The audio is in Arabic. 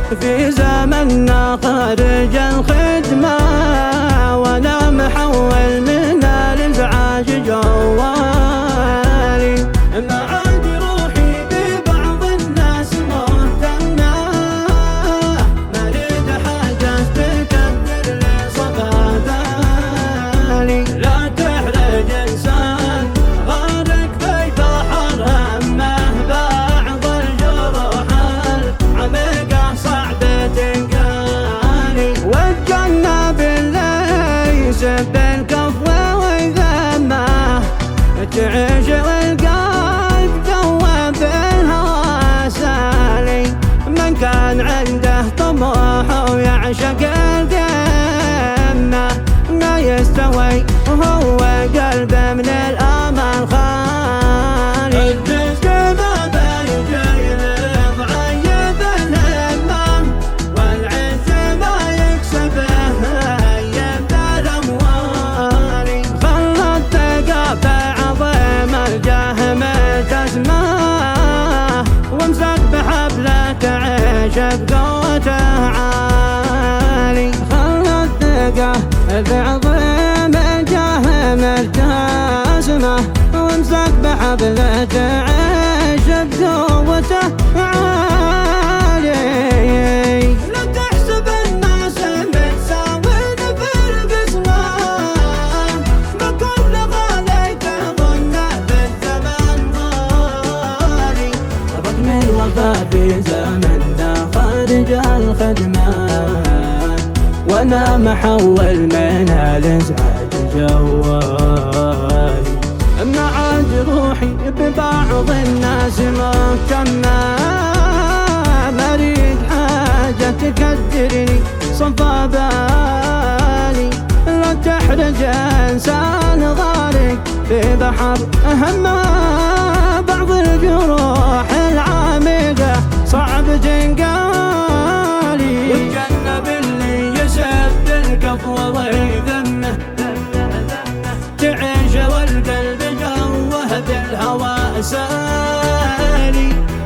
في زمننا خارج الخدمة، وانا محول من الازعاج جوالي. ما عاد روحي ببعض الناس مهتمة، ما اريد حاجة تكدر لي صفا بالي. لا تحرج انسان غارق في بحر همه، بعض الجروح العميقة صعب تنقالي. واتجنب اللي يسب الكفو ويذمه، تعيش والقلب ذوب بالهوى سالي. من كان عنده طموح ويعشق القمة، ما يستوي وهو قلب من الآمال خالي. الرزق ما بيجي لضعيف الهمة، والعز ما يكسبه يد الأموال. خلى الثقافة عظيم الجاه ملتزمه، وامسك بحبلك عيش بقوته عالي. خلى الثقافة عظيم الجاه ملتزمه، وامسك بحبلك عيش بقوته عالي. لا تحسب الناس متساوين في القسمة، ما كل غالي تظن بالزمن غالي. رغم الوفا في زمننا خارج الخدمة، وانا محول من الازعاج جوالي. ما عاد روحي ببعض الناس مهتمة، ما اريد حاجة تكدرني صفا بالي. لا تحرج انسان غارق في بحر همه، بعض الجروح العميقة صعب تنقالي. واتجنب اللي يسب الكفو ويذمه، تعيش والقلب جوه بالهوى سالي.